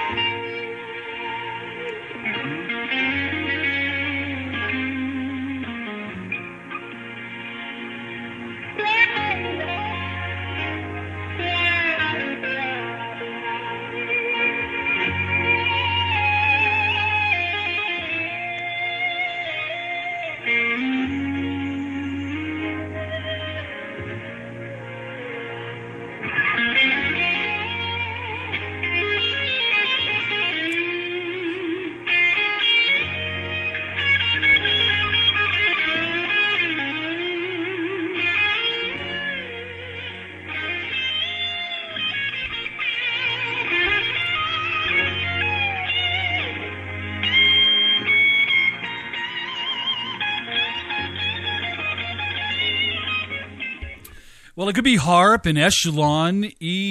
Well, it could be HAARP and Echelon,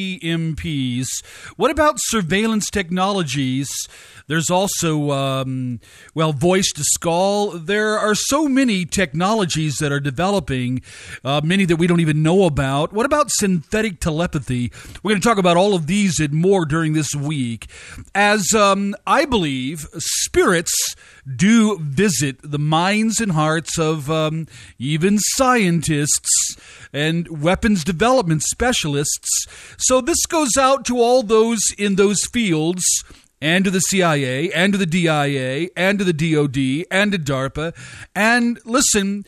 EMPs. What about surveillance technologies? There's also, voice to skull. There are so many technologies that are developing, many that we don't even know about. What about synthetic telepathy? We're going to talk about all of these and more during this week. As I believe, spirits do visit the minds and hearts of even scientists and weapons development specialists. So this goes out to all those in those fields, and to the CIA, and to the DIA, and to the DOD, and to DARPA. And listen,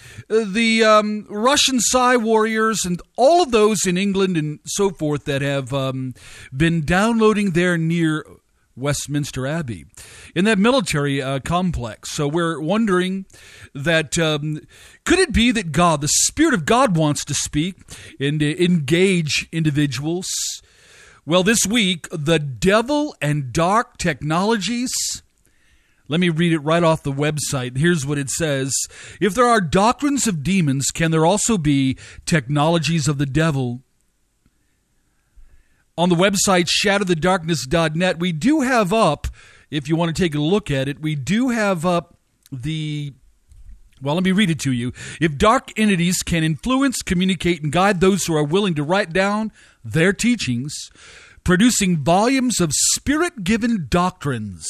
the Russian Psi warriors and all of those in England and so forth that have been downloading there near Westminster Abbey in that military complex. So we're wondering that could it be that God, the Spirit of God, wants to speak and engage individuals? Well, this week, the devil and dark technologies. Let me read it right off the website. Here's what it says. If there are doctrines of demons, can there also be technologies of the devil? On the website shatterthedarkness.net, we do have up, if you want to take a look at it, we do have up let me read it to you. If dark entities can influence, communicate, and guide those who are willing to write down their teachings, producing volumes of spirit-given doctrines.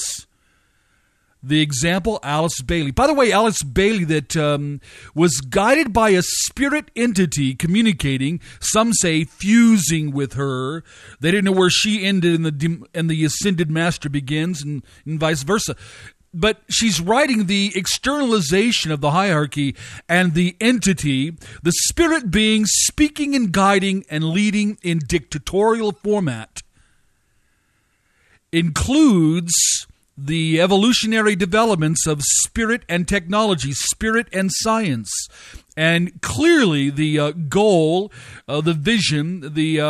The example, Alice Bailey. By the way, Alice Bailey that was guided by a spirit entity communicating, some say fusing with her. They didn't know where she ended and the ascended master begins, and vice versa. But she's writing the externalization of the hierarchy and the entity, the spirit being speaking and guiding and leading in dictatorial format, includes the evolutionary developments of spirit and technology, spirit and science. And clearly the goal, the vision,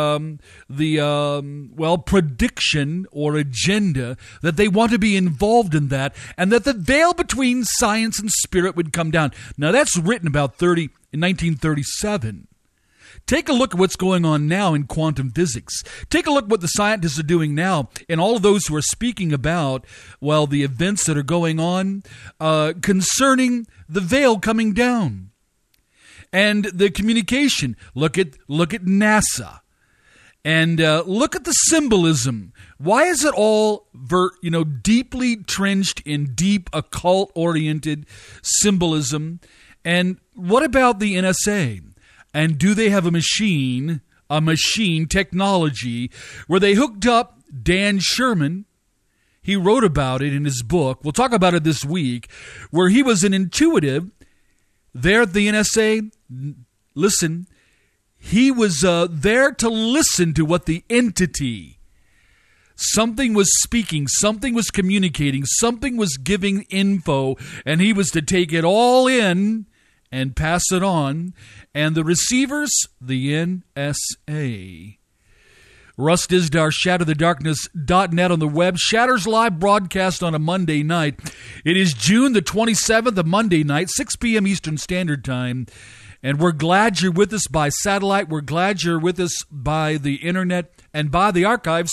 the prediction or agenda that they want to be involved in that, and that the veil between science and spirit would come down. Now that's written about in 1937. Take a look at what's going on now in quantum physics. Take a look at what the scientists are doing now, and all of those who are speaking about, the events that are going on concerning the veil coming down. And the communication. Look at NASA. And look at the symbolism. Why is it all deeply trenched in deep occult-oriented symbolism? And what about the NSA? And do they have a machine technology where they hooked up Dan Sherman? He wrote about it in his book. We'll talk about it this week, where he was an intuitive there at the NSA. Listen, he was there to listen to what the entity, something was speaking, something was communicating, something was giving info, and he was to take it all in and pass it on. And the receivers, the NSA. Russ Dizdar, shatterthedarkness.net on the web. Shatter's live broadcast on a Monday night. It is June the 27th, a Monday night, 6 p.m. Eastern Standard Time. And we're glad you're with us by satellite. We're glad you're with us by the internet and by the archives.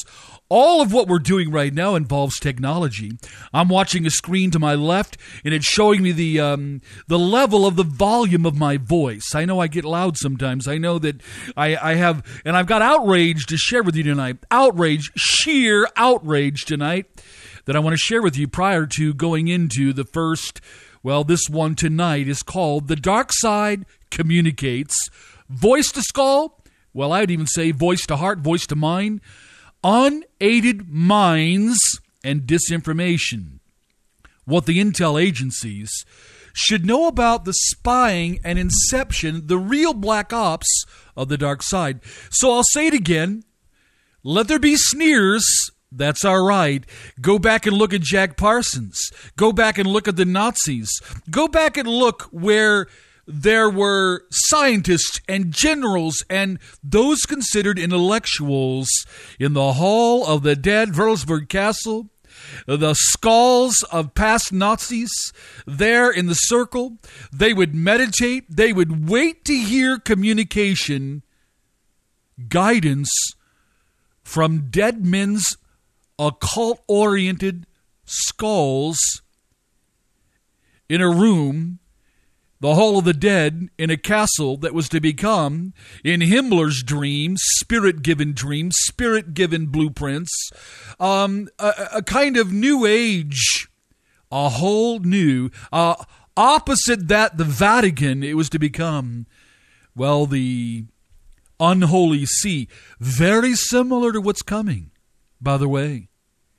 All of what we're doing right now involves technology. I'm watching a screen to my left, and it's showing me the level of the volume of my voice. I know I get loud sometimes. I know that I have, and I've got outrage to share with you tonight. Outrage, sheer outrage tonight that I want to share with you prior to going into the first. Well, this one tonight is called The Dark Side Communicates. Voice to skull. Well, I'd even say voice to heart, voice to mind. Unaided minds and disinformation. What the intel agencies should know about the spying and inception, the real black ops of the dark side. So I'll say it again. Let there be sneers. That's all right. Go back and look at Jack Parsons. Go back and look at the Nazis. Go back and look where there were scientists and generals and those considered intellectuals in the Hall of the Dead, Würzburg Castle, the skulls of past Nazis there in the circle. They would meditate. They would wait to hear communication, guidance from dead men's occult-oriented skulls in a room, the Hall of the Dead, in a castle that was to become, in Himmler's dream, spirit-given blueprints, a kind of new age, a whole new, opposite that, the Vatican, it was to become, well, the unholy see. Very similar to what's coming, by the way.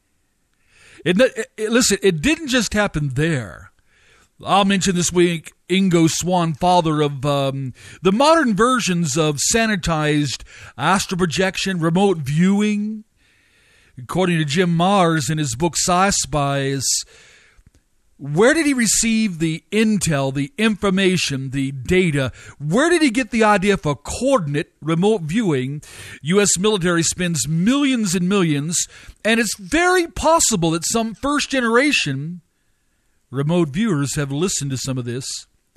Listen, it didn't just happen there. I'll mention this week Ingo Swann, father of the modern versions of sanitized astral projection, remote viewing. According to Jim Marrs in his book Sci Spies, where did he receive the intel, the information, the data? Where did he get the idea for coordinate remote viewing? U.S. military spends millions and millions, and it's very possible that some first-generation remote viewers have listened to some of this.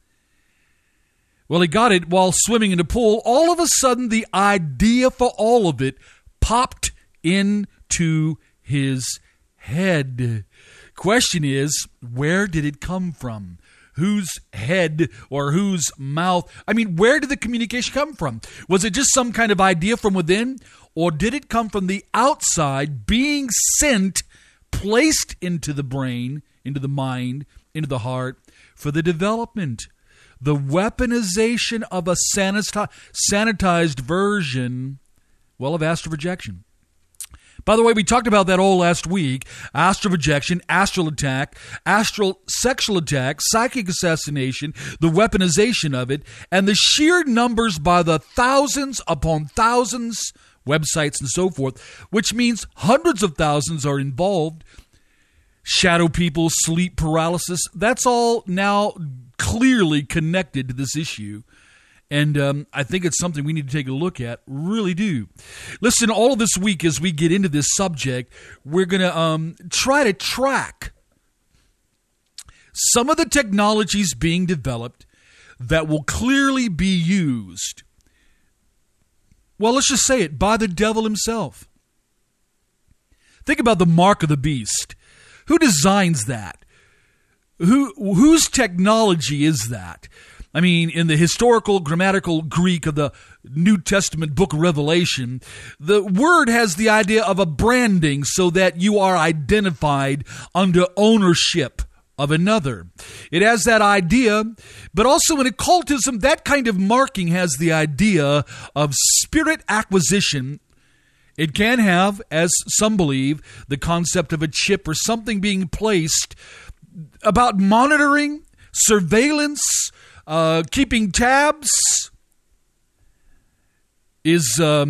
Well, he got it while swimming in a pool. All of a sudden, the idea for all of it popped into his head. Question is, where did it come from? Whose head or whose mouth? I mean, where did the communication come from? Was it just some kind of idea from within? Or did it come from the outside, being sent, placed into the brain, into the mind, into the heart, for the development, the weaponization of a sanitized version, well, of astral projection? By the way, we talked about that all last week. Astral projection, astral attack, astral sexual attack, psychic assassination, the weaponization of it, and the sheer numbers by the thousands upon thousands, websites and so forth, which means hundreds of thousands are involved. Shadow people, sleep paralysis, that's all now clearly connected to this issue. And I think it's something we need to take a look at, really do. Listen, all of this week as we get into this subject, we're going to try to track some of the technologies being developed that will clearly be used, well, let's just say it, by the devil himself. Think about the mark of the beast. Who designs that? Whose technology is that? I mean, in the historical, grammatical Greek of the New Testament book of Revelation, the word has the idea of a branding so that you are identified under ownership of another. It has that idea, but also in occultism, that kind of marking has the idea of spirit acquisition. It can have, as some believe, the concept of a chip or something being placed about monitoring, surveillance, keeping tabs. Is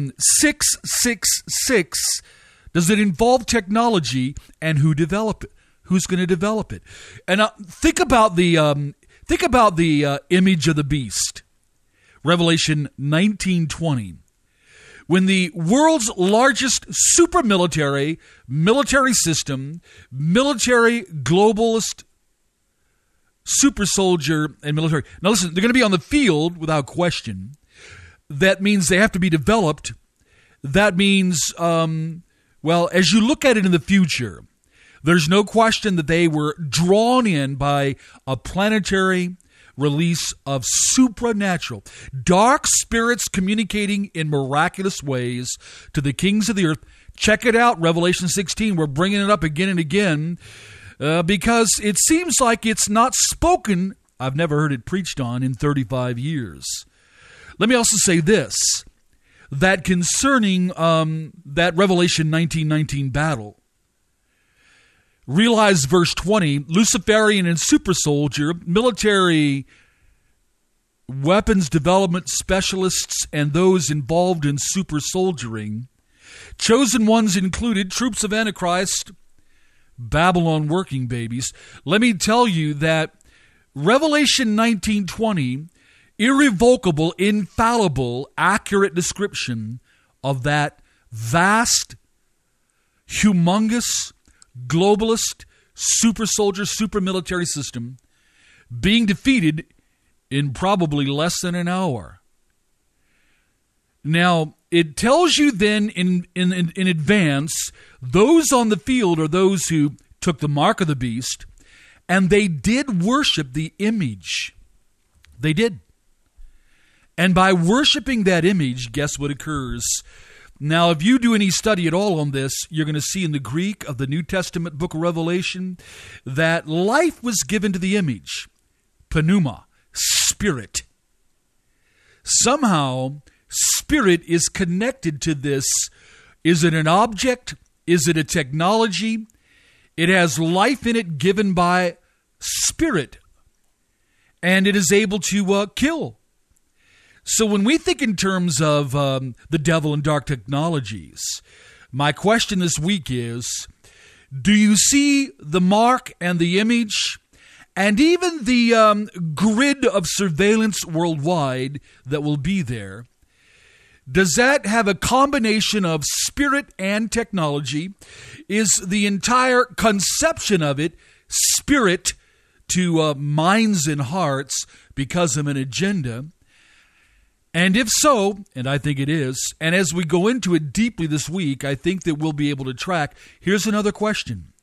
666, does it involve technology, and who developed it? Who's going to develop it? And think about the image of the beast. Revelation 19:20. When the world's largest super military system, military globalist super soldier and military. Now listen, they're going to be on the field without question. That means they have to be developed. That means Well, as you look at it in the future, there's no question that they were drawn in by a planetary release of supernatural, dark spirits communicating in miraculous ways to the kings of the earth. Check it out, Revelation 16. We're bringing it up again and again because it seems like it's not spoken. I've never heard it preached on in 35 years. Let me also say this, that concerning that Revelation 19:19 battle, realize verse 20, Luciferian and super soldier, military weapons development specialists, and those involved in super soldiering, chosen ones included troops of Antichrist, Babylon working babies. Let me tell you that Revelation 19:20, irrevocable, infallible, accurate description of that vast, humongous, globalist, super soldier, super military system being defeated in probably less than an hour. Now, it tells you then in advance, those on the field are those who took the mark of the beast, and they did worship the image. They did. And by worshiping that image, guess what occurs? Now, if you do any study at all on this, you're going to see in the Greek of the New Testament book of Revelation that life was given to the image, pneuma, spirit. Somehow, spirit is connected to this. Is it an object? Is it a technology? It has life in it given by spirit, and it is able to kill. So when we think in terms of the devil and dark technologies, my question this week is, do you see the mark and the image and even the grid of surveillance worldwide that will be there? Does that have a combination of spirit and technology? Is the entire conception of it spirit to minds and hearts because of an agenda? And if so, and I think it is, and as we go into it deeply this week, I think that we'll be able to track. Here's another question.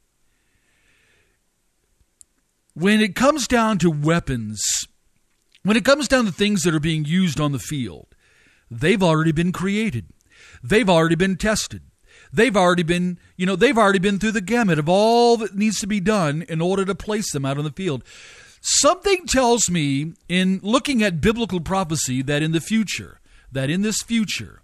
When it comes down to weapons, when it comes down to things that are being used on the field, they've already been created. They've already been tested. They've already been through the gamut of all that needs to be done in order to place them out on the field. Something tells me, in looking at biblical prophecy, that in this future,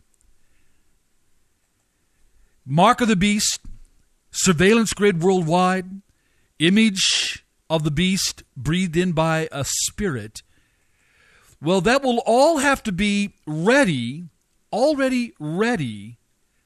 mark of the beast, surveillance grid worldwide, image of the beast breathed in by a spirit, well, that will all have to be already ready,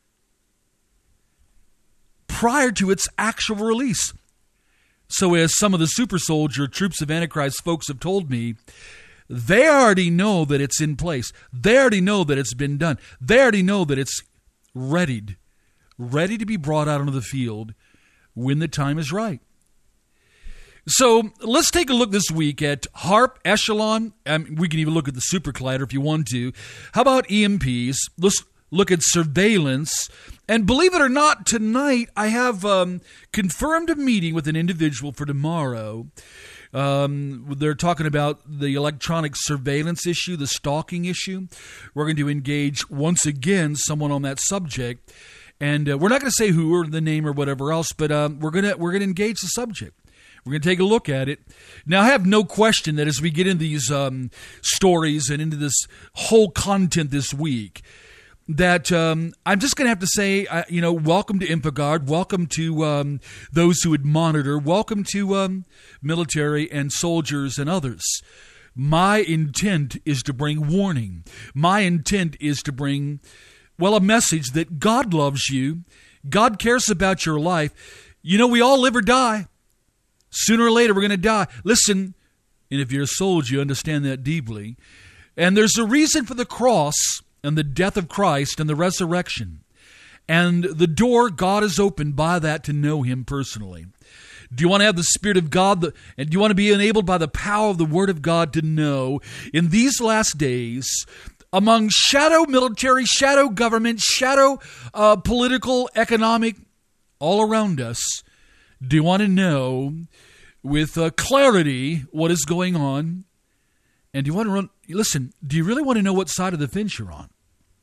prior to its actual release. So as some of the super soldier troops of Antichrist folks have told me, they already know that it's in place. They already know that it's been done. They already know that it's ready to be brought out onto the field when the time is right. So let's take a look this week at HAARP, Echelon. We can even look at the Super Collider if you want to. How about EMPs? Let's look at surveillance. And believe it or not, tonight I have confirmed a meeting with an individual for tomorrow. They're talking about the electronic surveillance issue, the stalking issue. We're going to engage once again someone on that subject. And we're not going to say who or the name or whatever else, but we're going to engage the subject. We're going to take a look at it. Now, I have no question that as we get into these stories and into this whole content this week, that I'm just going to have to say, welcome to InfoGuard, welcome to those who would monitor, welcome to military and soldiers and others. My intent is to bring warning. My intent is to bring, a message that God loves you. God cares about your life. We all live or die. Sooner or later, we're going to die. Listen, and if you're a soldier, you understand that deeply. And there's a reason for the cross and the death of Christ and the resurrection. And the door God has opened by that to know Him personally. Do you want to have the Spirit of God? And do you want to be enabled by the power of the Word of God to know in these last days among shadow military, shadow government, shadow political, economic, all around us. Do you want to know with clarity what is going on? And do you want to listen, do you really want to know what side of the fence you're on?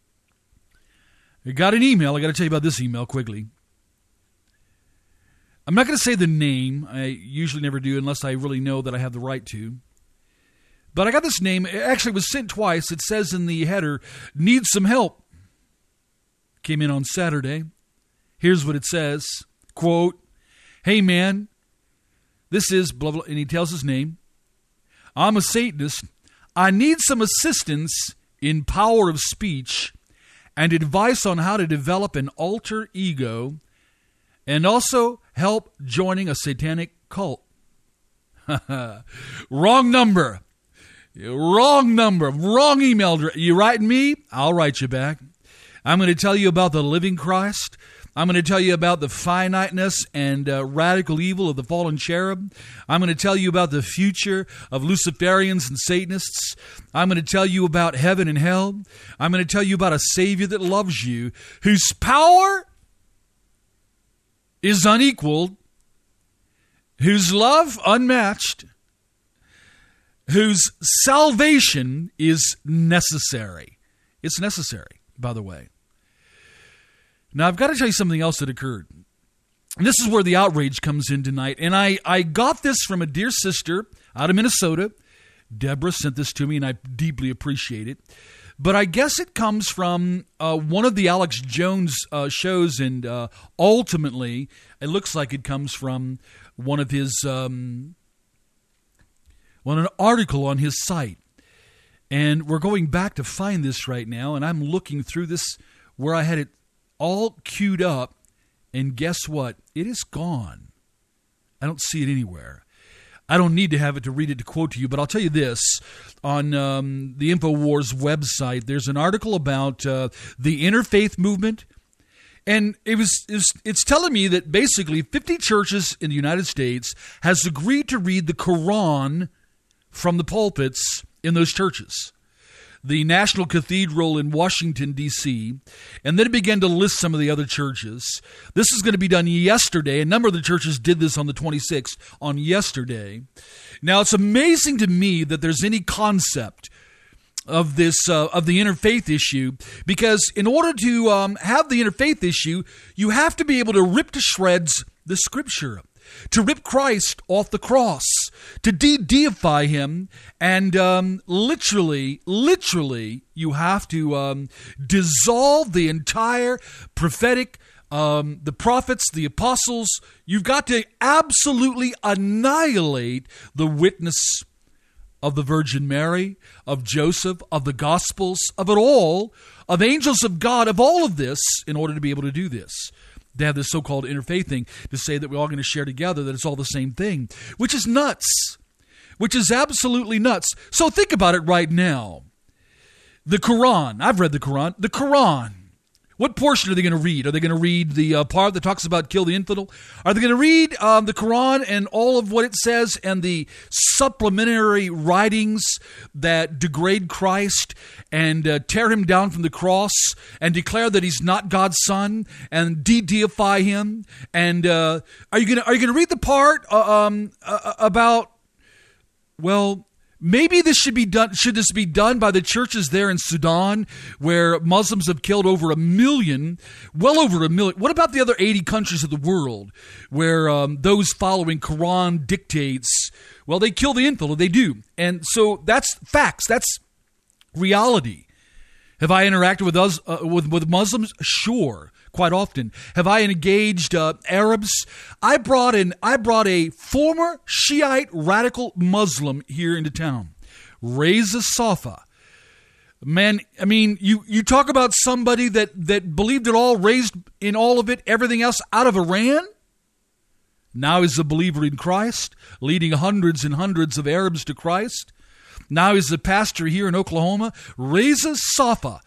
I got an email. I got to tell you about this email quickly. I'm not going to say the name. I usually never do unless I really know that I have the right to. But I got this name. Actually, it was sent twice. It says in the header, "Needs some help." Came in on Saturday. Here's what it says. Quote, "Hey, man, this is blah, blah," and he tells his name. "I'm a Satanist. I need some assistance in power of speech and advice on how to develop an alter ego and also help joining a satanic cult." Wrong number. Wrong number. Wrong email. You writing me? I'll write you back. I'm going to tell you about the living Christ. I'm going to tell you about the finiteness and radical evil of the fallen cherub. I'm going to tell you about the future of Luciferians and Satanists. I'm going to tell you about heaven and hell. I'm going to tell you about a Savior that loves you, whose power is unequaled, whose love unmatched, whose salvation is necessary. It's necessary, by the way. Now, I've got to tell you something else that occurred. And this is where the outrage comes in tonight. And I got this from a dear sister out of Minnesota. Deborah sent this to me, and I deeply appreciate it. But I guess it comes from one of the Alex Jones shows, and ultimately, it looks like it comes from one of his, an article on his site. And we're going back to find this right now, and I'm looking through this where I had it all queued up, and guess what? It is gone. I don't see it anywhere. I don't need to have it to read it to quote to you, but I'll tell you this. On the InfoWars website, there's an article about the interfaith movement, and it's telling me that basically 50 churches in the United States has agreed to read the Quran from the pulpits in those churches. The National Cathedral in Washington, D.C., and then it began to list some of the other churches. This is going to be done yesterday. A number of the churches did this on the 26th, on yesterday. Now, it's amazing to me that there's any concept of this, of the interfaith issue, because in order to have the interfaith issue, you have to be able to rip to shreds the Scripture, to rip Christ off the cross, to de-deify him, and literally, you have to dissolve the entire prophetic, the prophets, the apostles. You've got to absolutely annihilate the witness of the Virgin Mary, of Joseph, of the Gospels, of it all, of angels of God, of all of this, in order to be able to do this. They have this so-called interfaith thing to say that we're all going to share together, that it's all the same thing, which is nuts, which is absolutely nuts. So think about it right now. The Quran. I've read the Quran. The Quran. What portion are they going to read? Are they going to read the part that talks about kill the infidel? Are they going to read the Quran and all of what it says and the supplementary writings that degrade Christ and tear him down from the cross and declare that he's not God's son and de-deify him? And are you going to read the part about, well, maybe this should be done. Should this be done by the churches there in Sudan, where Muslims have killed over 1 million, well over 1 million? What about the other 80 countries of the world, where those following Quran dictates, well, they kill the infidel? They do, and so that's facts. That's reality. Have I interacted with us with Muslims? Sure. Quite often. Have I engaged Arabs? I brought a former Shiite radical Muslim here into town, Reza Safa. Man, I mean, you talk about somebody that believed it all, raised in all of it, everything else out of Iran. Now he's a believer in Christ, leading hundreds and hundreds of Arabs to Christ. Now he's a pastor here in Oklahoma, Reza Safa,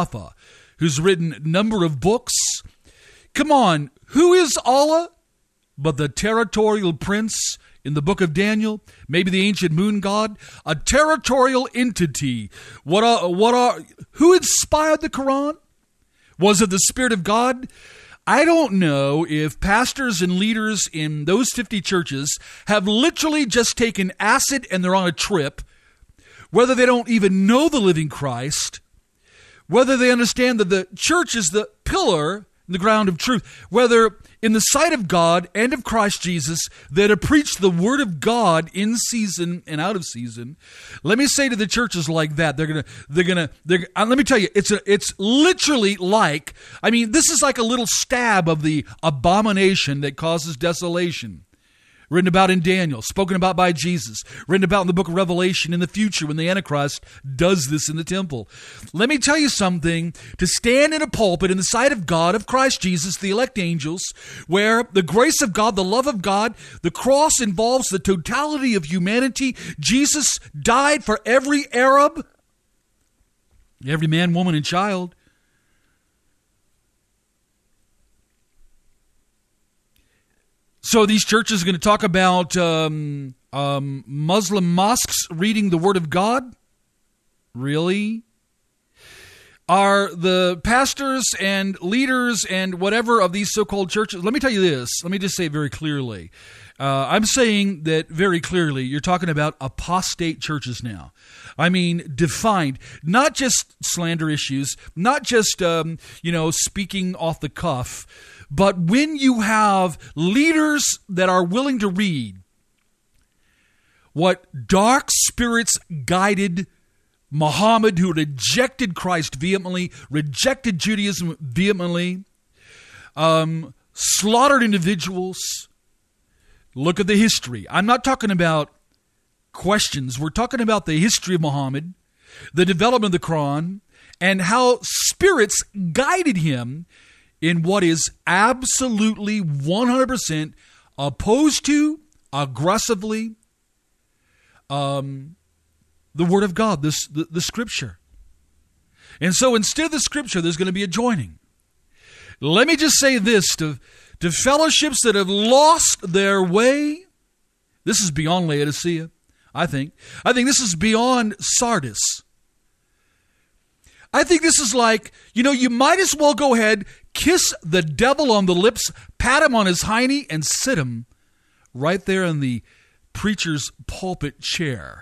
who's written a number of books. Come on, who is Allah? but the territorial prince in the book of Daniel, maybe the ancient moon god, a territorial entity. Who inspired the Quran? Was it the Spirit of God? I don't know if pastors and leaders in those 50 churches have literally just taken acid and they're on a trip, whether they don't even know the living Christ, whether they understand that the church is the pillar, the ground of truth, whether in the sight of God and of Christ Jesus, they're to preach the word of God in season and out of season. Let me say to the churches like that, let me tell you, it's literally like, this is like a little stab of the abomination that causes desolation. Written about in Daniel, spoken about by Jesus, written about in the book of Revelation in the future when the Antichrist does this in the temple. Let me tell you something. To stand in a pulpit in the sight of God, of Christ Jesus, the elect angels, where the grace of God, the love of God, the cross involves the totality of humanity. Jesus died for every Arab, every man, woman, and child. So these churches are going to talk about Muslim mosques reading the Word of God? Really? Are the pastors and leaders and whatever of these so-called churches, let me tell you this, let me just say it very clearly. I'm saying that very clearly, you're talking about apostate churches now. Defined, not just slander issues, not just, speaking off the cuff, but when you have leaders that are willing to read what dark spirits guided Muhammad, who rejected Christ vehemently, rejected Judaism vehemently, slaughtered individuals. Look at the history. I'm not talking about questions. We're talking about the history of Muhammad, the development of the Quran, and how spirits guided him in what is absolutely 100% opposed to, aggressively, the Word of God, the Scripture. And so instead of the Scripture, there's going to be a joining. Let me just say this to fellowships that have lost their way. This is beyond Laodicea, I think. I think this is beyond Sardis. I think this is like, you might as well go ahead, kiss the devil on the lips, pat him on his hiney, and sit him right there in the preacher's pulpit chair.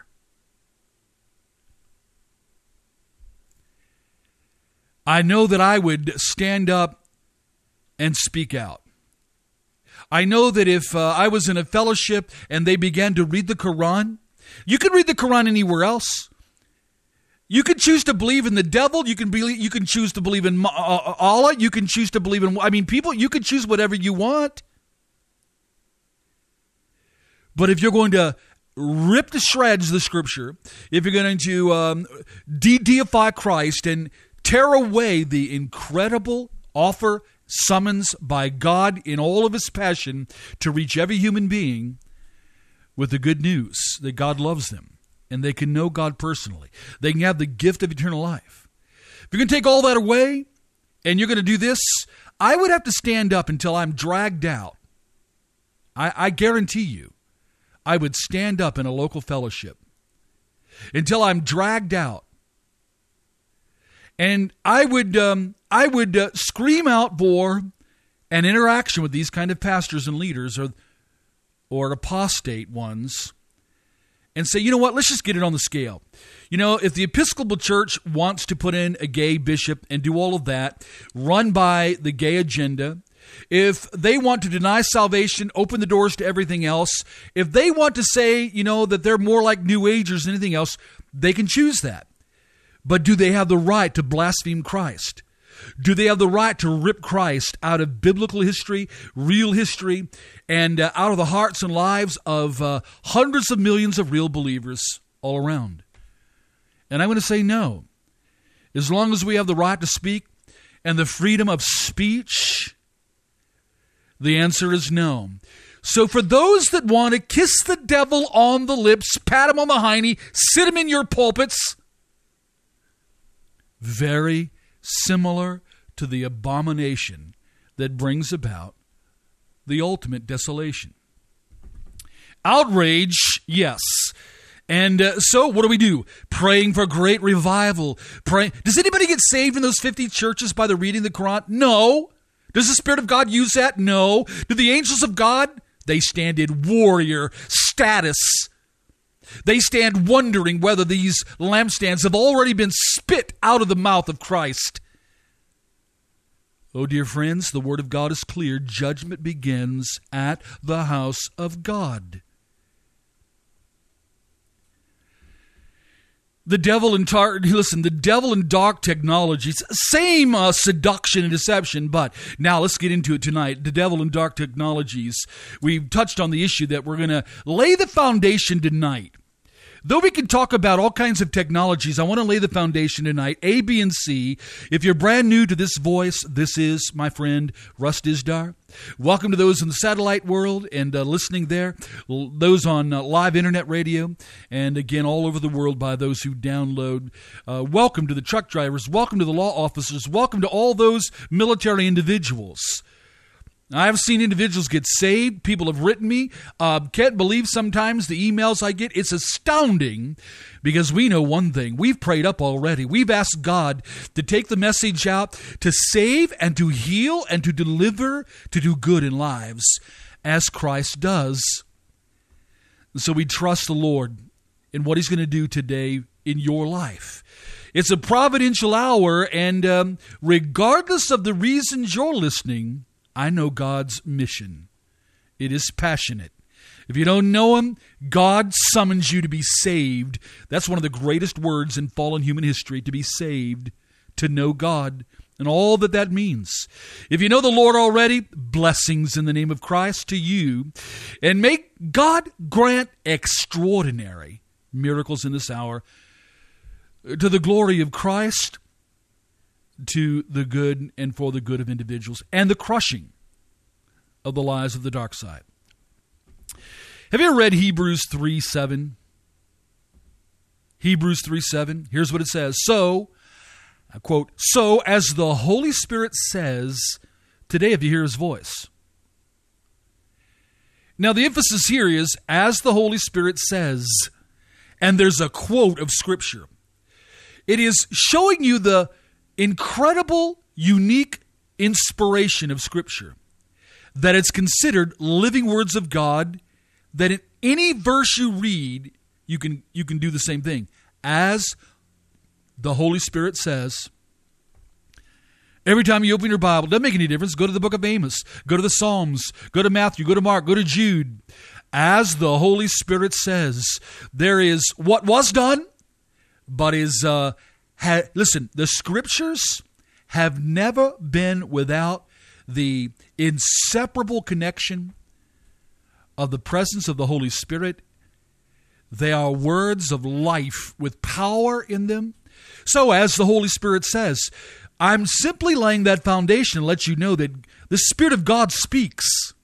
I know that I would stand up and speak out. I know that if I was in a fellowship and they began to read the Quran, you could read the Quran anywhere else. You can choose to believe in the devil. You can choose to believe in Allah. You can choose to believe in, people, you can choose whatever you want. But if you're going to rip to shreds the Scripture, if you're going to de-deify Christ and tear away the incredible offer, summons by God in all of His passion to reach every human being with the good news that God loves them, and they can know God personally. They can have the gift of eternal life. If you're going to take all that away and you're going to do this, I would have to stand up until I'm dragged out. I guarantee you, I would stand up in a local fellowship until I'm dragged out. And I would scream out for an interaction with these kind of pastors and leaders or apostate ones, and say, you know what, let's just get it on the scale. If the Episcopal Church wants to put in a gay bishop and do all of that, run by the gay agenda, if they want to deny salvation, open the doors to everything else, if they want to say, that they're more like New Agers than anything else, they can choose that. But do they have the right to blaspheme Christ? Do they have the right to rip Christ out of biblical history, real history, and out of the hearts and lives of hundreds of millions of real believers all around? And I'm going to say no. As long as we have the right to speak and the freedom of speech, the answer is no. So for those that want to kiss the devil on the lips, pat him on the hiney, sit him in your pulpits, very similar to the abomination that brings about the ultimate desolation. Outrage, yes. And so what do? Praying for great revival. Does anybody get saved in those 50 churches by the reading of the Quran? No. Does the Spirit of God use that? No. Do the angels of God? They stand in warrior status. They stand wondering whether these lampstands have already been spit out of the mouth of Christ. Oh, dear friends, the Word of God is clear. Judgment begins at the house of God. The devil and dark technologies, same seduction and deception, but now let's get into it tonight. The devil and dark technologies. We've touched on the issue that we're going to lay the foundation tonight. Though we can talk about all kinds of technologies, I want to lay the foundation tonight, A, B, and C. If you're brand new to this voice, this is my friend Russ Dizdar. Welcome to those in the satellite world and listening there, those on live internet radio, and again all over the world by those who download. Welcome to the truck drivers, welcome to the law officers, welcome to all those military individuals. I've seen individuals get saved. People have written me. Can't believe sometimes the emails I get. It's astounding because we know one thing. We've prayed up already. We've asked God to take the message out, to save and to heal and to deliver, to do good in lives as Christ does. So we trust the Lord in what He's going to do today in your life. It's a providential hour, and regardless of the reasons you're listening, I know God's mission. It is passionate. If you don't know Him, God summons you to be saved. That's one of the greatest words in fallen human history, to be saved, to know God, and all that that means. If you know the Lord already, blessings in the name of Christ to you, and make God grant extraordinary miracles in this hour to the glory of Christ, to the good and for the good of individuals, and the crushing of the lies of the dark side. Have you ever read Hebrews 3:7? Hebrews 3:7. Here's what it says. So, I quote, so as the Holy Spirit says today if you hear His voice. Now the emphasis here is as the Holy Spirit says, and there's a quote of Scripture. It is showing you the incredible, unique inspiration of Scripture, that it's considered living words of God, that in any verse you read, you can do the same thing. As the Holy Spirit says. Every time you open your Bible, it doesn't make any difference. Go to the book of Amos, go to the Psalms, go to Matthew, go to Mark, go to Jude. As the Holy Spirit says, there is what was done, but is... listen, the Scriptures have never been without the inseparable connection of the presence of the Holy Spirit. They are words of life with power in them. So as the Holy Spirit says, I'm simply laying that foundation to let you know that the Spirit of God speaks.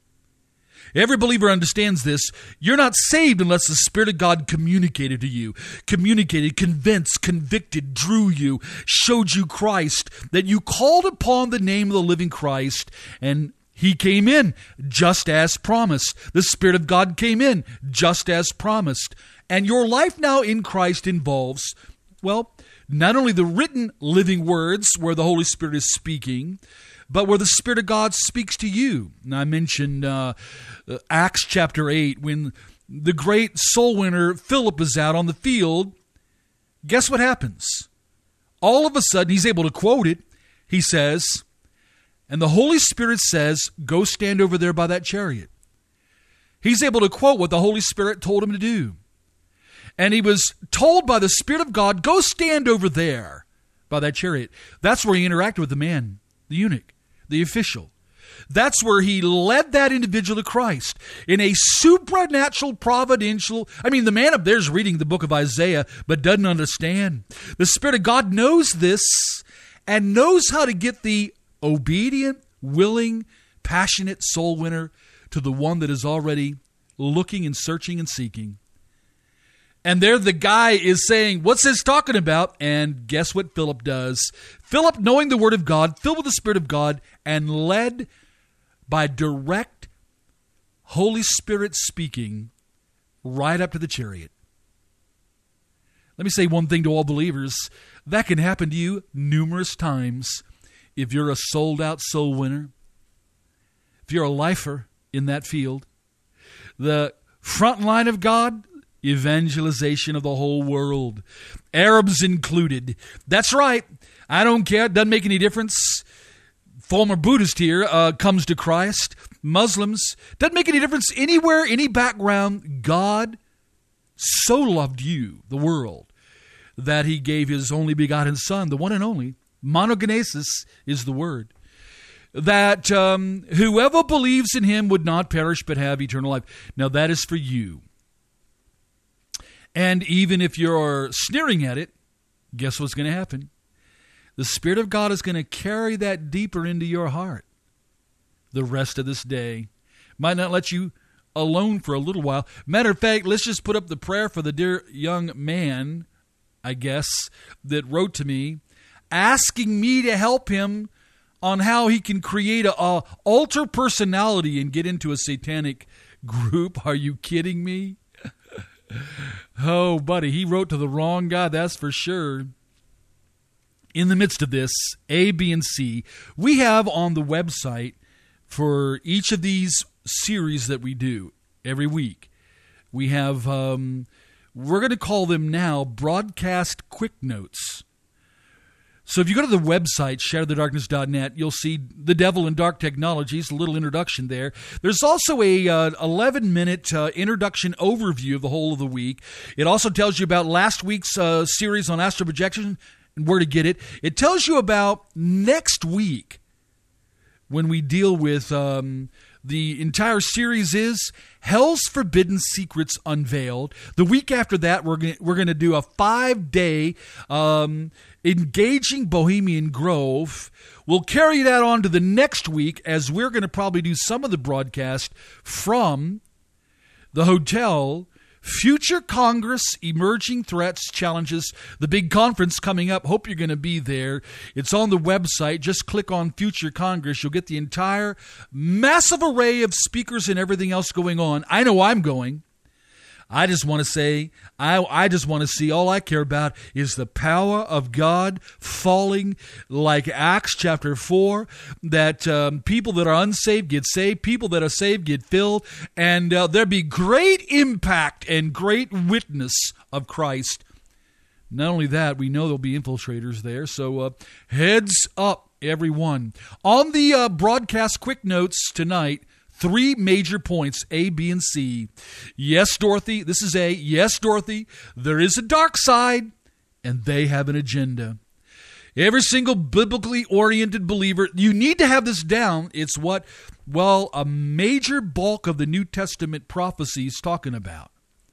Every believer understands this. You're not saved unless the Spirit of God communicated to you, convinced, convicted, drew you, showed you Christ, that you called upon the name of the living Christ, and He came in just as promised. The Spirit of God came in just as promised. And your life now in Christ involves, well, not only the written living words where the Holy Spirit is speaking, but where the Spirit of God speaks to you. And I mentioned Acts chapter 8, when the great soul winner Philip is out on the field. Guess what happens? All of a sudden, he's able to quote it. He says, and the Holy Spirit says, go stand over there by that chariot. He's able to quote what the Holy Spirit told him to do. And he was told by the Spirit of God, go stand over there by that chariot. That's where he interacted with the man, the eunuch, the official. That's where he led that individual to Christ in a supernatural, providential. The man up there is reading the book of Isaiah, but doesn't understand. The Spirit of God knows this and knows how to get the obedient, willing, passionate soul winner to the one that is already looking and searching and seeking. And there the guy is saying, what's this talking about? And guess what Philip does? Philip, knowing the Word of God, filled with the Spirit of God, and led by direct Holy Spirit speaking right up to the chariot. Let me say one thing to all believers. That can happen to you numerous times if you're a sold-out soul winner, if you're a lifer in that field. The front line of God, evangelization of the whole world, Arabs included. That's right. I don't care. It doesn't make any difference. Former Buddhist here comes to Christ. Muslims. Doesn't make any difference anywhere, any background. God so loved you, the world, that he gave his only begotten Son, the one and only. Monogenesis is the word. That whoever believes in him would not perish but have eternal life. Now that is for you. And even if you're sneering at it, guess what's going to happen? The Spirit of God is going to carry that deeper into your heart the rest of this day. Might not let you alone for a little while. Matter of fact, let's just put up the prayer for the dear young man, I guess, that wrote to me, asking me to help him on how he can create a alter personality and get into a satanic group. Are you kidding me? Oh, buddy, he wrote to the wrong guy, that's for sure. In the midst of this, A, B, and C, we have on the website for each of these series that we do every week, we have, we're going to call them now Broadcast Quick Notes. So if you go to the website, shatterthedarkness.net, you'll see The Devil and Dark Technologies, a little introduction there. There's also a 11-minute introduction overview of the whole of the week. It also tells you about last week's series on astral projection and where to get it. It tells you about next week when we deal with the entire series is Hell's Forbidden Secrets Unveiled. The week after that, we're going to do a 5-day engaging Bohemian Grove. We'll carry that on to the next week as we're going to probably do some of the broadcast from the hotel. Future Congress, Emerging Threats, Challenges, the big conference coming up. Hope you're going to be there. It's on the website. Just click on Future Congress. You'll get the entire massive array of speakers and everything else going on. I know I'm going. I just want to say, I just want to see, all I care about is the power of God falling like Acts chapter 4, that people that are unsaved get saved, people that are saved get filled, and there be great impact and great witness of Christ. Not only that, we know there'll be infiltrators there, so heads up, everyone. On the broadcast quick notes tonight, 3 major points, A, B, and C. Yes, Dorothy, this is A. Yes, Dorothy, there is a dark side, and they have an agenda. Every single biblically oriented believer, you need to have this down. It's what, well, a major bulk of the New Testament prophecy is talking about.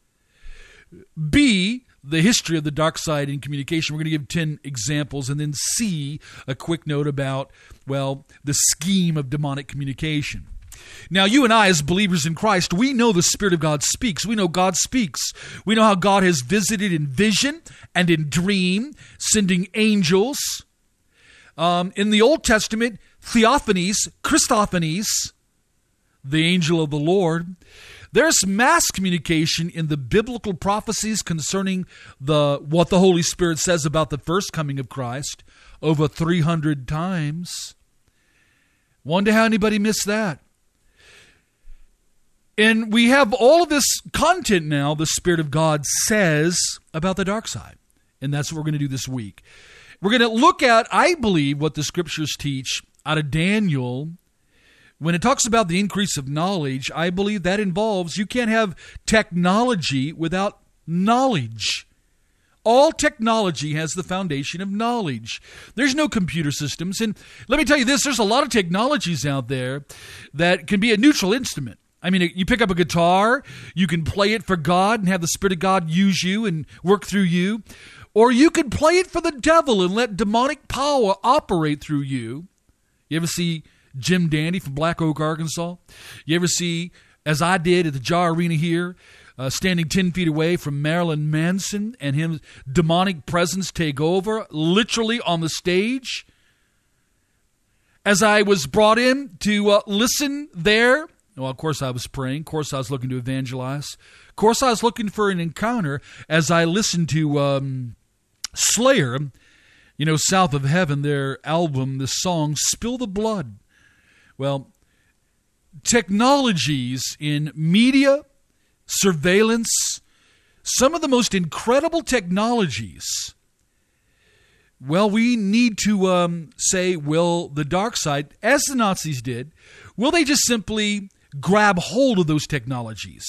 B, the history of the dark side in communication. We're going to give 10 examples. And then C, a quick note about, well, the scheme of demonic communication. Now, you and I, as believers in Christ, we know the Spirit of God speaks. We know God speaks. We know how God has visited in vision and in dream, sending angels. In the Old Testament, theophanies, Christophanies, the angel of the Lord. There's mass communication in the biblical prophecies concerning what the Holy Spirit says about the first coming of Christ, over 300 times. Wonder how anybody missed that. And we have all of this content now, the Spirit of God says about the dark side. And that's what we're going to do this week. We're going to look at, I believe, what the Scriptures teach out of Daniel. When it talks about the increase of knowledge, I believe that involves, you can't have technology without knowledge. All technology has the foundation of knowledge. There's no computer systems. And let me tell you this, there's a lot of technologies out there that can be a neutral instrument. I mean, you pick up a guitar, you can play it for God and have the Spirit of God use you and work through you. Or you can play it for the devil and let demonic power operate through you. You ever see Jim Dandy from Black Oak, Arkansas? You ever see, as I did at the Jar Arena here, standing 10 feet away from Marilyn Manson and his demonic presence take over, literally on the stage? As I was brought in to listen there, Well, of course I was praying. Of course I was looking to evangelize. Of course I was looking for an encounter as I listened to Slayer, South of Heaven, their album, the song, Spill the Blood. Well, technologies in media, surveillance, some of the most incredible technologies. Well, we need to say, will the dark side, as the Nazis did, will they just simply grab hold of those technologies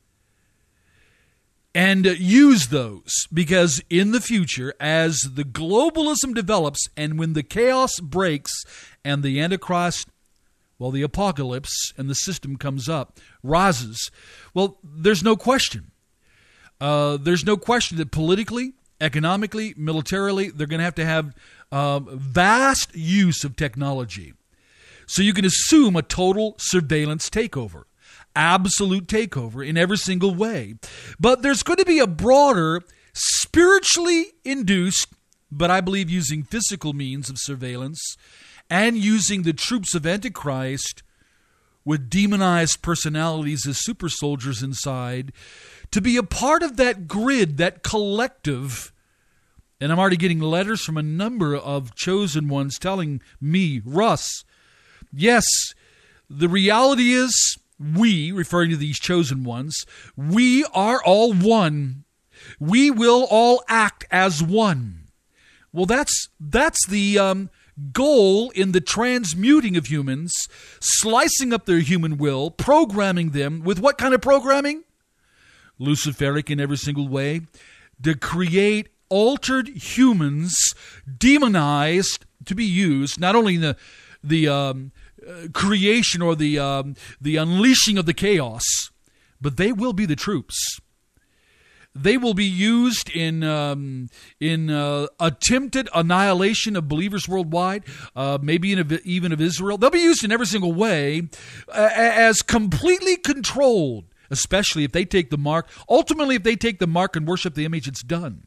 and use those? Because in the future, as the globalism develops and when the chaos breaks and the Antichrist, the apocalypse and the system comes up, rises, there's no question. There's no question that politically, economically, militarily, they're going to have vast use of technology. So you can assume a total surveillance takeover, absolute takeover in every single way. But there's going to be a broader, spiritually induced, but I believe using physical means of surveillance and using the troops of Antichrist with demonized personalities as super soldiers inside to be a part of that grid, that collective. And I'm already getting letters from a number of chosen ones telling me, Russ, yes, the reality is we, referring to these chosen ones, we are all one. We will all act as one. Well, that's the goal in the transmuting of humans, slicing up their human will, programming them with what kind of programming? Luciferic in every single way, to create altered humans, demonized to be used, not only in the creation or the unleashing of the chaos, but they will be the troops. They will be used in attempted annihilation of believers worldwide, maybe even of Israel. They'll be used in every single way as completely controlled, especially if they take the mark. Ultimately, if they take the mark and worship the image, it's done.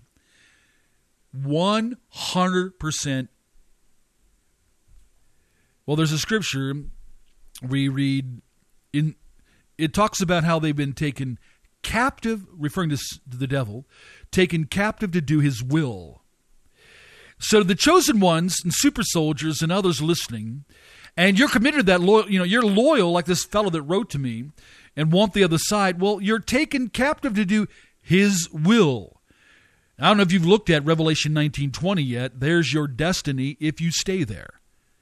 100%. Well, there's a scripture we read, it talks about how they've been taken captive, referring to the devil, taken captive to do his will. So the chosen ones and super soldiers and others listening, and you're committed to that, you're loyal like this fellow that wrote to me and want the other side. Well, you're taken captive to do his will. I don't know if you've looked at Revelation 19:20 yet. There's your destiny if you stay there.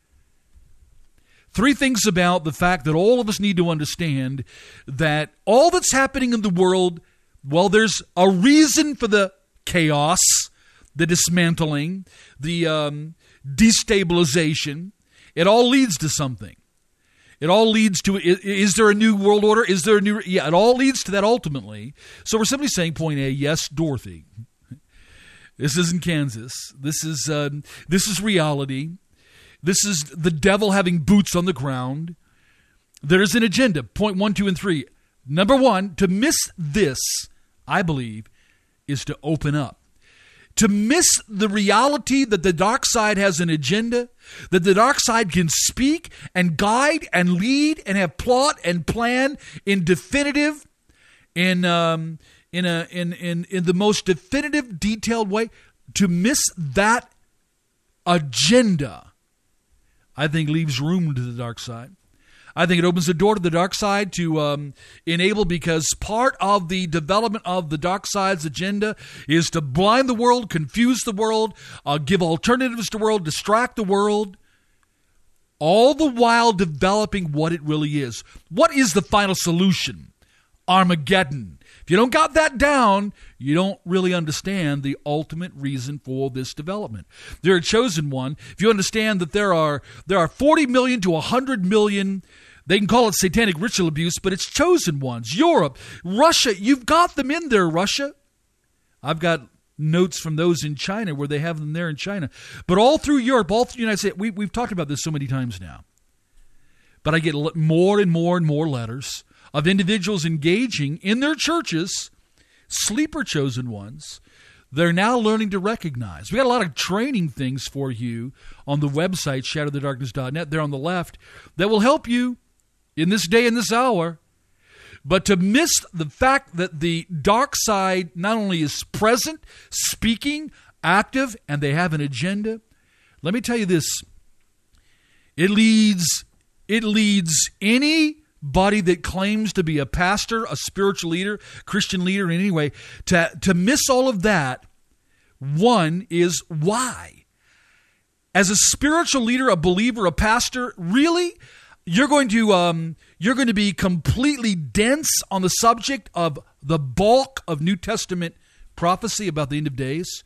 3 things about the fact that all of us need to understand that all that's happening in the world, there's a reason for the chaos, the dismantling, the destabilization. It all leads to something. It all leads to, is there a new world order? Is there a new, it all leads to that ultimately. So we're simply saying, point A, yes, Dorothy. This isn't Kansas. This is reality. This is the devil having boots on the ground. There is an agenda. Point 1, 2, and 3. Number 1, to miss this, I believe, is to open up. To miss the reality that the dark side has an agenda, that the dark side can speak and guide and lead and have plot and plan in definitive, in the most definitive, detailed way. To miss that agenda, I think, leaves room to the dark side. I think it opens the door to the dark side to enable, because part of the development of the dark side's agenda is to blind the world, confuse the world, give alternatives to the world, distract the world, all the while developing what it really is. What is the final solution? Armageddon. If you don't got that down, you don't really understand the ultimate reason for this development. They're a chosen one. If you understand that there are 40 million to 100 million, they can call it satanic ritual abuse, but it's chosen ones. Europe, Russia, you've got them in there, Russia. I've got notes from those in China where they have them there in China. But all through Europe, all through the United States, we've talked about this so many times now. But I get more and more and more letters of individuals engaging in their churches, sleeper chosen ones. They're now learning to recognize. We got a lot of training things for you on the website, shatterthedarkness.net, there on the left, that will help you in this day and this hour. But to miss the fact that the dark side not only is present, speaking, active, and they have an agenda, let me tell you this. It leads anybody that claims to be a pastor, a spiritual leader, Christian leader in any way, to miss all of that. One is why. As a spiritual leader, a believer, a pastor, really, you're going to be completely dense on the subject of the bulk of New Testament prophecy about the end of days?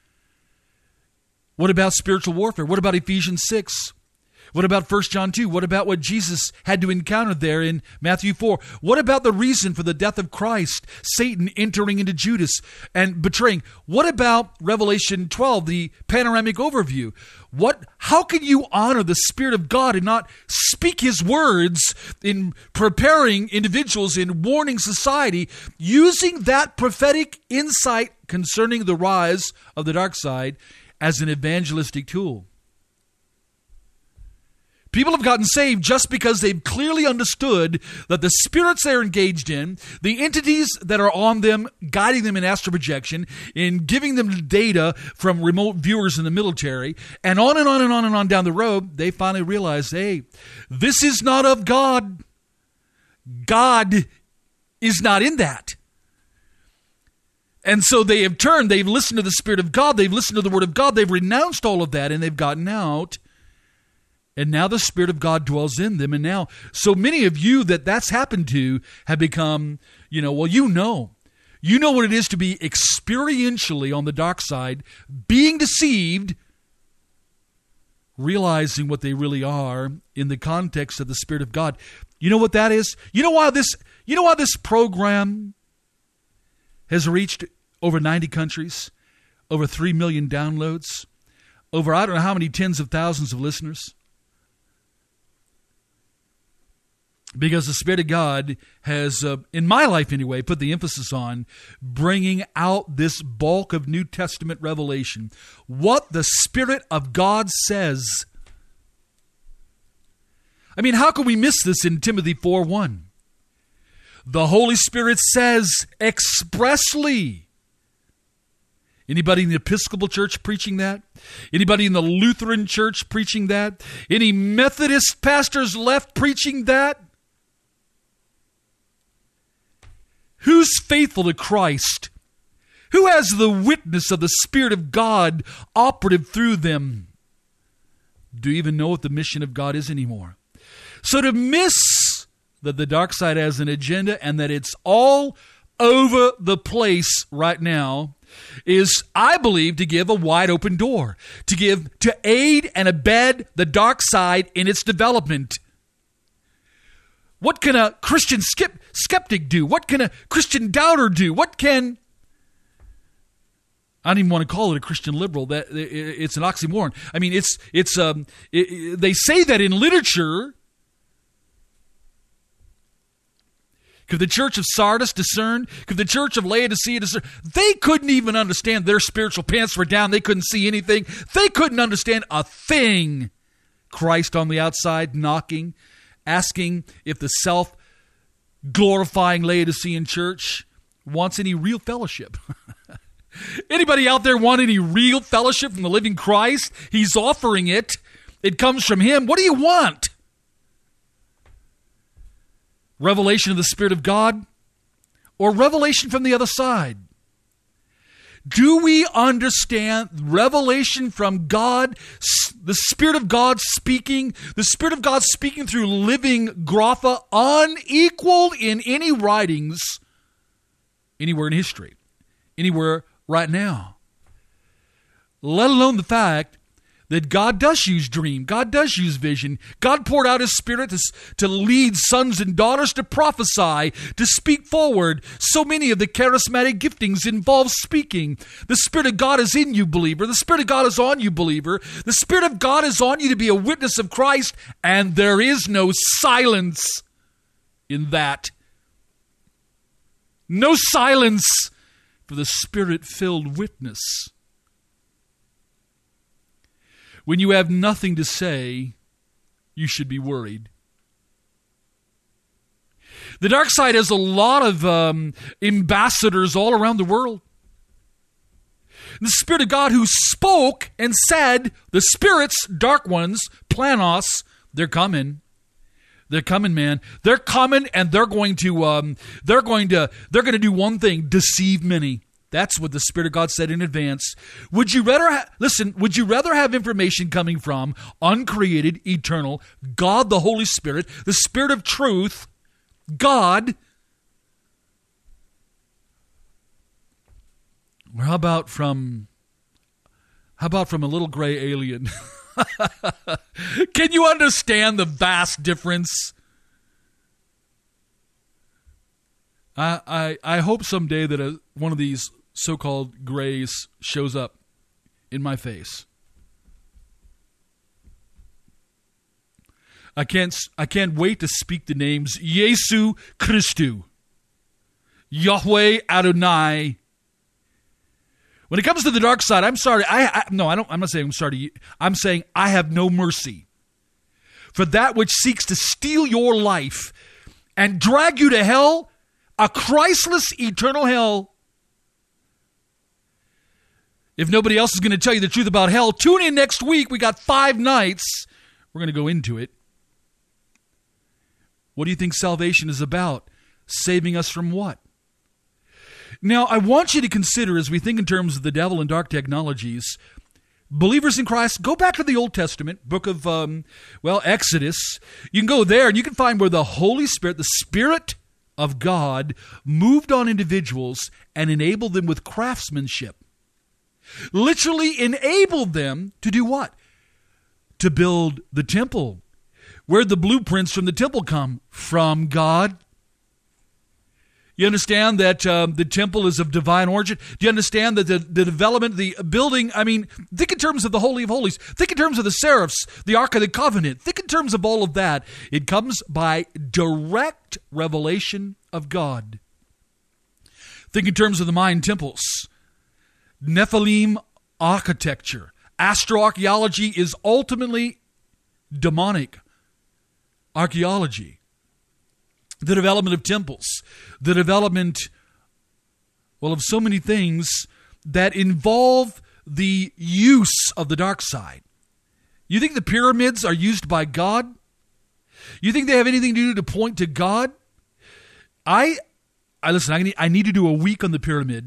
What about spiritual warfare? What about Ephesians 6? What about 1 John 2? What about what Jesus had to encounter there in Matthew 4? What about the reason for the death of Christ, Satan entering into Judas and betraying? What about Revelation 12, the panoramic overview? How can you honor the Spirit of God and not speak His words in preparing individuals, in warning society, using that prophetic insight concerning the rise of the dark side as an evangelistic tool? People have gotten saved just because they've clearly understood that the spirits they're engaged in, the entities that are on them, guiding them in astral projection, in giving them data from remote viewers in the military, and on and on and on and on down the road, they finally realize, hey, this is not of God. God is not in that. And so they have turned, they've listened to the Spirit of God, they've listened to the Word of God, they've renounced all of that, and they've gotten out. And now the Spirit of God dwells in them. And now, so many of you that's happened to have become, you know what it is to be experientially on the dark side, being deceived, realizing what they really are in the context of the Spirit of God. You know what that is? You know why this program has reached over 90 countries, over 3 million downloads, over I don't know how many tens of thousands of listeners? Because the Spirit of God has, in my life anyway, put the emphasis on bringing out this bulk of New Testament revelation. What the Spirit of God says. I mean, how can we miss this in Timothy 4:1? The Holy Spirit says expressly. Anybody in the Episcopal Church preaching that? Anybody in the Lutheran Church preaching that? Any Methodist pastors left preaching that? Who's faithful to Christ? Who has the witness of the Spirit of God operative through them? Do you even know what the mission of God is anymore? So to miss that the dark side has an agenda and that it's all over the place right now is, I believe, to give a wide open door, to aid and abet the dark side in its development. What can a Christian skeptic do? What can a Christian doubter do? I don't even want to call it a Christian liberal. That it's an oxymoron. I mean, they say that in literature. Could the church of Sardis discern? Could the church of Laodicea discern? They couldn't even understand. Their spiritual pants were down. They couldn't see anything. They couldn't understand a thing. Christ on the outside knocking, asking if the self-glorifying Laodicean church wants any real fellowship. Anybody out there want any real fellowship from the living Christ? He's offering it. It comes from Him. What do you want? Revelation of the Spirit of God or revelation from the other side? Do we understand revelation from God, the Spirit of God speaking, through living grapha, unequaled in any writings, anywhere in history, anywhere right now? Let alone the fact that God does use dream, God does use vision. God poured out His Spirit to lead sons and daughters to prophesy, to speak forward. So many of the charismatic giftings involve speaking. The Spirit of God is in you, believer. The Spirit of God is on you, believer. The Spirit of God is on you to be a witness of Christ, and there is no silence in that. No silence for the Spirit-filled witness. When you have nothing to say, you should be worried. The dark side has a lot of ambassadors all around the world. The Spirit of God who spoke and said, the spirits, dark ones, planos, they're coming. They're coming, man. They're coming, and they're going to do one thing: deceive many. That's what the Spirit of God said in advance. Would you rather Would you rather have information coming from uncreated, eternal God, the Holy Spirit, the Spirit of truth, God? Or how about from a little gray alien? Can you understand the vast difference? I hope someday that one of these so-called grays shows up in my face. I can't wait to speak the names Yesu Christu, Yahweh Adonai. When it comes to the dark side, I'm sorry. I'm not saying I'm sorry to you. I'm saying I have no mercy for that which seeks to steal your life and drag you to hell, a Christless eternal hell. If nobody else is going to tell you the truth about hell, tune in next week. We got 5 nights. We're going to go into it. What do you think salvation is about? Saving us from what? Now, I want you to consider, as we think in terms of the devil and dark technologies, believers in Christ, go back to the Old Testament, book of, Exodus. You can go there and you can find where the Holy Spirit, the Spirit of God, moved on individuals and enabled them with craftsmanship. Literally enabled them to do what? To build the temple. Where'd the blueprints from the temple come? From God. You understand that the temple is of divine origin? Do you understand that the development, the building, think in terms of the Holy of Holies. Think in terms of the seraphs, the Ark of the Covenant. Think in terms of all of that. It comes by direct revelation of God. Think in terms of the Mayan temples. Nephilim architecture. Astroarchaeology is ultimately demonic archaeology. The development of temples, the development, of so many things that involve the use of the dark side. You think the pyramids are used by God? You think they have anything to do to point to God? I need to do a week on the pyramid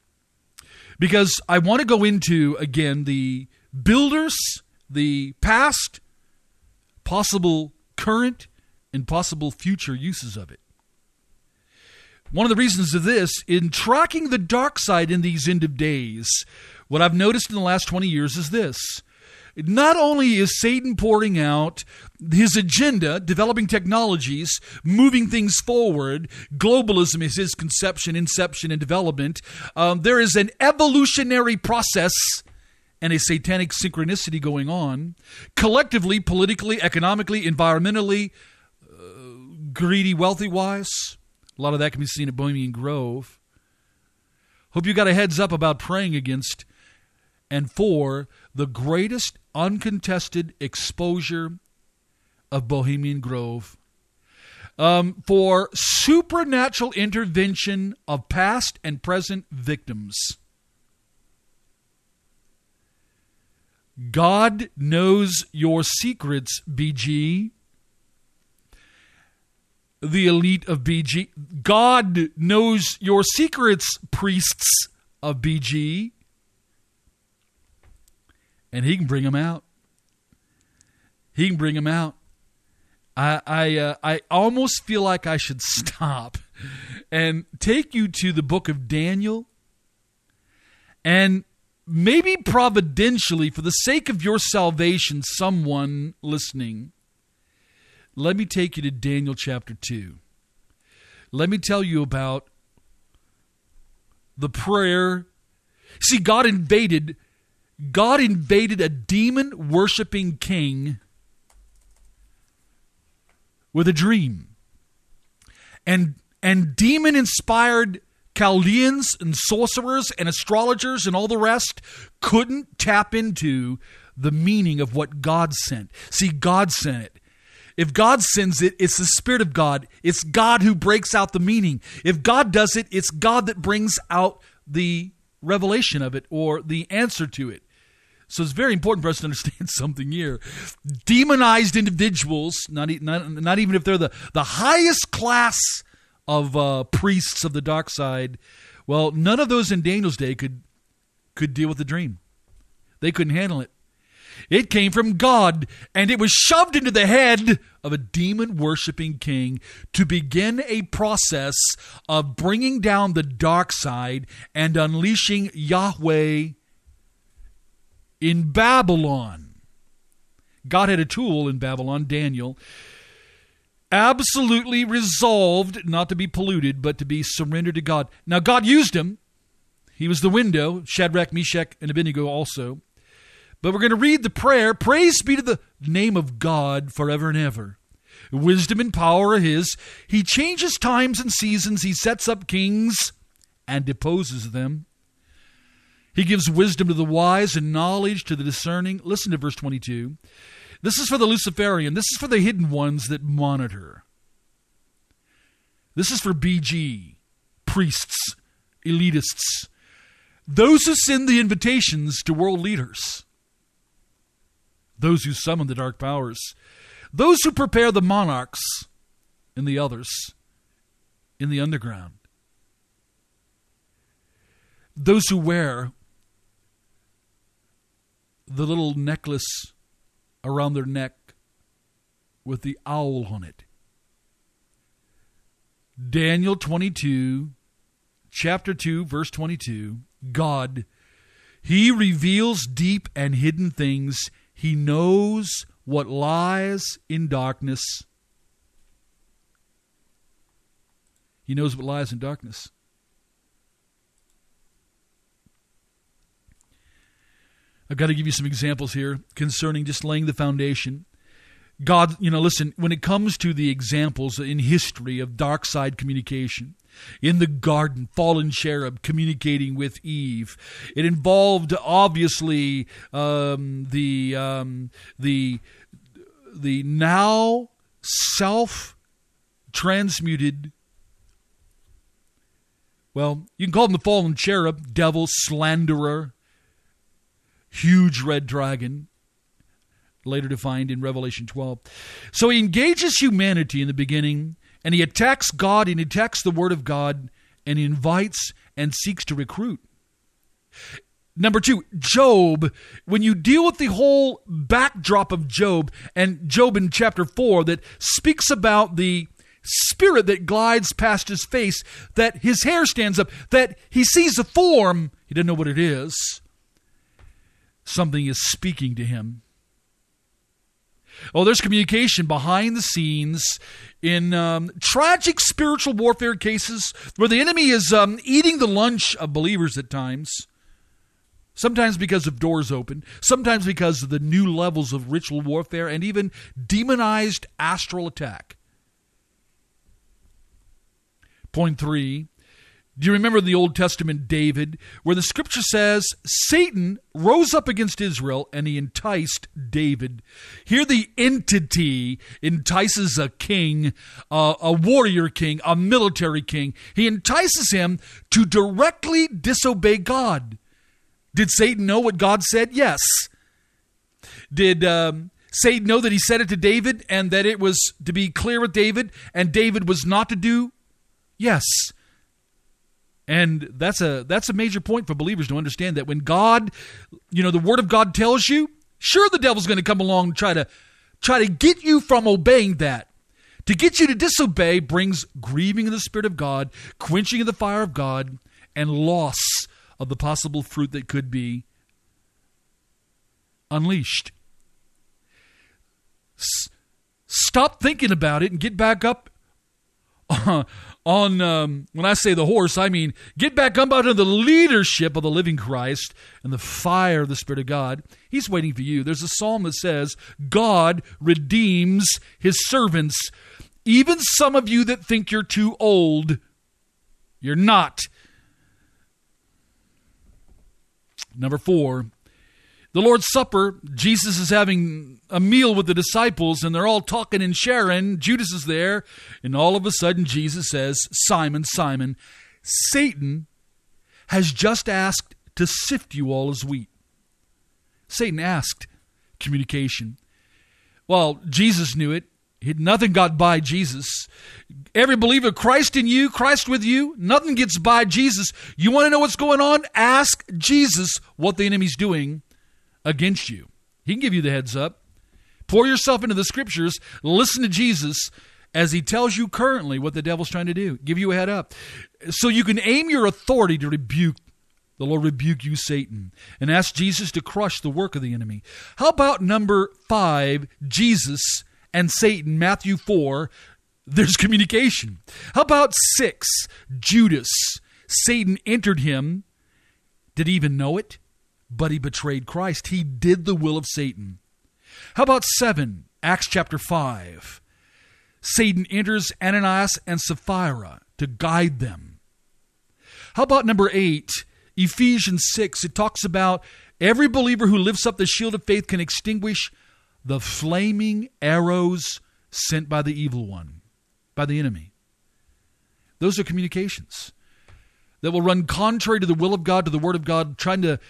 because I want to go into, again, the builders, the past, possible current, and possible future uses of it. One of the reasons of this, in tracking the dark side in these end of days, what I've noticed in the last 20 years is this. Not only is Satan pouring out his agenda, developing technologies, moving things forward, globalism is his conception, inception, and development. There is an evolutionary process and a satanic synchronicity going on, collectively, politically, economically, environmentally, greedy, wealthy-wise. A lot of that can be seen at Bohemian Grove. Hope you got a heads up about praying against and for the greatest uncontested exposure of Bohemian Grove. For supernatural intervention of past and present victims. God knows your secrets, BG. The elite of BG. God knows your secrets, priests of BG. And he can bring them out. He can bring them out. I almost feel like I should stop and take you to the book of Daniel. And maybe providentially, for the sake of your salvation, someone listening, let me take you to Daniel chapter 2. Let me tell you about the prayer. See, God invaded a demon-worshiping king with a dream. And demon-inspired Chaldeans and sorcerers and astrologers and all the rest couldn't tap into the meaning of what God sent. See, God sent it. If God sends it, it's the Spirit of God. It's God who breaks out the meaning. If God does it, it's God that brings out the revelation of it or the answer to it. So it's very important for us to understand something here. Demonized individuals, not even if they're the highest class of priests of the dark side, well, none of those in Daniel's day could deal with the dream. They couldn't handle it. It came from God, and it was shoved into the head of a demon-worshiping king to begin a process of bringing down the dark side and unleashing Yahweh in Babylon. God had a tool in Babylon, Daniel, absolutely resolved not to be polluted, but to be surrendered to God. Now, God used him. He was the window, Shadrach, Meshach, and Abednego also. But we're going to read the prayer. Praise be to the name of God forever and ever. Wisdom and power are his. He changes times and seasons. He sets up kings and deposes them. He gives wisdom to the wise and knowledge to the discerning. Listen to verse 22. This is for the Luciferian. This is for the hidden ones that monitor. This is for BG, priests, elitists, those who send the invitations to world leaders, those who summon the dark powers, those who prepare the monarchs and the others in the underground, those who wear the little necklace around their neck with the owl on it. Daniel 22, chapter 2, verse 22, God, he reveals deep and hidden things. He knows what lies in darkness. He knows what lies in darkness. I've got to give you some examples here concerning just laying the foundation. God, listen, when it comes to the examples in history of dark side communication, in the garden, fallen cherub communicating with Eve, it involved obviously the now self-transmuted, well, you can call him the fallen cherub, devil, slanderer, huge red dragon, later defined in Revelation 12. So he engages humanity in the beginning, and he attacks God, and he attacks the Word of God, and he invites and seeks to recruit. Number 2, Job. When you deal with the whole backdrop of Job, and Job in chapter 4 that speaks about the spirit that glides past his face, that his hair stands up, that he sees a form, he doesn't know what it is. Something is speaking to him. Oh, there's communication behind the scenes in tragic spiritual warfare cases where the enemy is eating the lunch of believers at times. Sometimes because of doors open, sometimes because of the new levels of ritual warfare and even demonized astral attack. Point 3. Do you remember the Old Testament David, where the scripture says Satan rose up against Israel and he enticed David? Here the entity entices a king, a warrior king, a military king. He entices him to directly disobey God. Did Satan know what God said? Yes. Did Satan know that he said it to David and that it was to be clear with David and David was not to do? Yes. And that's a major point for believers to understand, that when God, the Word of God tells you, sure, the devil's going to come along and try to get you from obeying that. To get you to disobey brings grieving of the Spirit of God, quenching of the fire of God, and loss of the possible fruit that could be unleashed. Stop thinking about it and get back up on, when I say the horse, I mean get back up under the leadership of the living Christ and the fire of the Spirit of God. He's waiting for you. There's a psalm that says, God redeems his servants. Even some of you that think you're too old, you're not. Number 4, The Lord's Supper, Jesus is having a meal with the disciples, and they're all talking and sharing. Judas is there, and all of a sudden Jesus says, Simon, Simon, Satan has just asked to sift you all as wheat. Satan asked. Communication. Well, Jesus knew it. Nothing got by Jesus. Every believer, Christ in you, Christ with you, nothing gets by Jesus. You want to know what's going on? Ask Jesus what the enemy's doing against you. He can give you the heads up. Pour yourself into the scriptures. Listen to Jesus as he tells you currently what the devil's trying to do. Give you a head up. So you can aim your authority to rebuke. The Lord rebuke you, Satan, and ask Jesus to crush the work of the enemy. How about number 5, Jesus and Satan, Matthew 4, there's communication. How about 6, Judas? Satan entered him. Did he even know it? But he betrayed Christ. He did the will of Satan. How about 7, Acts chapter 5? Satan enters Ananias and Sapphira to guide them. How about number 8, Ephesians 6? It talks about every believer who lifts up the shield of faith can extinguish the flaming arrows sent by the evil one, by the enemy. Those are communications that will run contrary to the will of God, to the Word of God, trying to,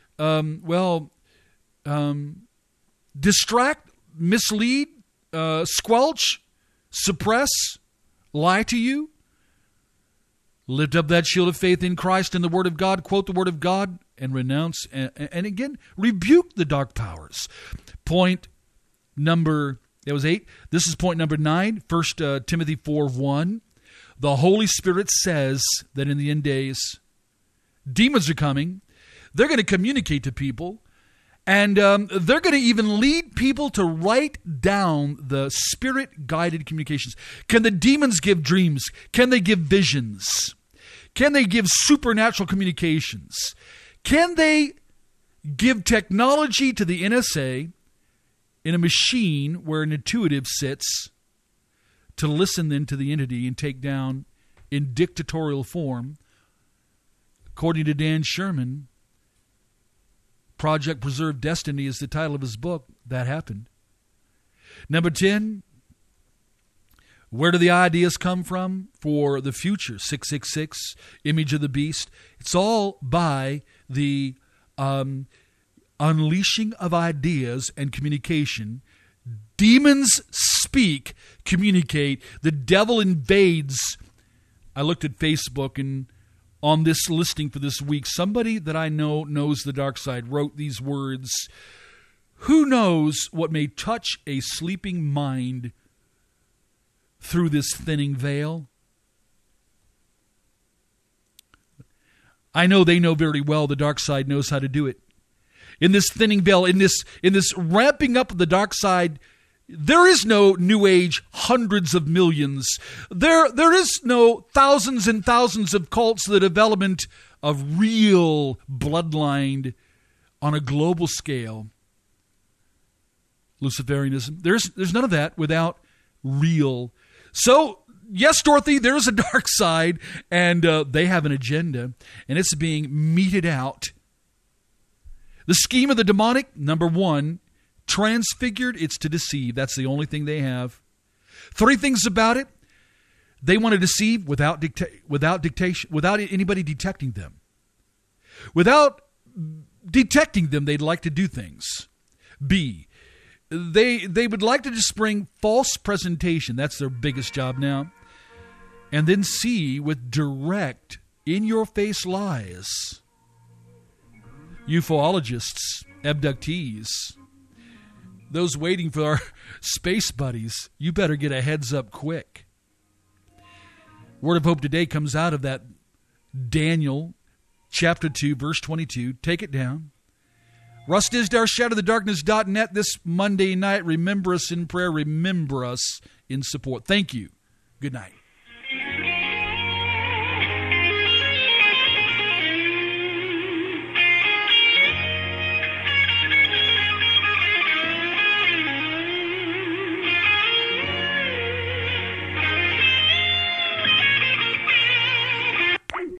distract, mislead, squelch, suppress, lie to you. Lift up that shield of faith in Christ and the Word of God, quote the Word of God, and renounce, and again, rebuke the dark powers. Point number, that was 8. This is point number 9, 1 Timothy 4:1. The Holy Spirit says that in the end days, demons are coming. They're going to communicate to people, and they're going to even lead people to write down the Spirit-guided communications. Can the demons give dreams? Can they give visions? Can they give supernatural communications? Can they give technology to the NSA in a machine where an intuitive sits to listen then to the entity and take down in dictatorial form? According to Dan Sherman, Project Preserve Destiny is the title of his book. That happened. Number 10, where do the ideas come from for the future? 666, image of the beast. It's all by the unleashing of ideas and communication. Demons speak, communicate. The devil invades. I looked at Facebook, and on this listing for this week, somebody that I know knows the dark side wrote these words: who knows what may touch a sleeping mind through this thinning veil? I know they know very well the dark side knows how to do it. In this thinning veil, in this ramping up of the dark side, there is no New Age hundreds of millions. There is no thousands and thousands of cults, the development of real bloodline on a global scale. Luciferianism. There's none of that without real. So, yes, Dorothy, there is a dark side, and they have an agenda, and it's being meted out. The scheme of the demonic, number 1, transfigured, it's to deceive. That's the only thing they have. 3 things about it: they want to deceive without dictation, without anybody detecting them. Without detecting them, they'd like to do things. B, they would like to just bring false presentation. That's their biggest job now. And then C, with direct, in-your-face lies. Ufologists, abductees, those waiting for our space buddies, you better get a heads up quick. Word of Hope today comes out of that Daniel chapter 2, verse 22. Take it down. Russ Disdar, shatterthedarkness.net this Monday night. Remember us in prayer. Remember us in support. Thank you. Good night.